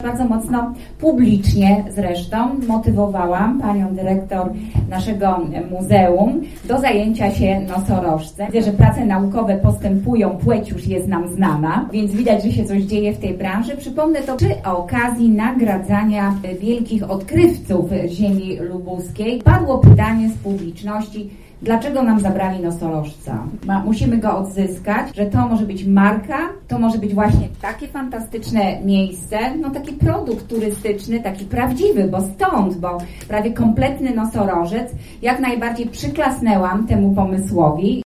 Bardzo mocno publicznie zresztą motywowałam panią dyrektor naszego muzeum do zajęcia się nosorożcem. Widzę, że prace naukowe postępują, płeć już jest nam znana, więc widać, że się coś dzieje w tej branży. Przypomnę to przy okazji nagradzania wielkich odkrywców ziemi lubuskiej. Padło pytanie z publiczności, dlaczego nam zabrali nosorożca? Musimy go odzyskać, że to może być marka, to może być właśnie takie fantastyczne miejsce, no taki produkt turystyczny, taki prawdziwy, bo prawie kompletny nosorożec, jak najbardziej przyklasnęłam temu pomysłowi.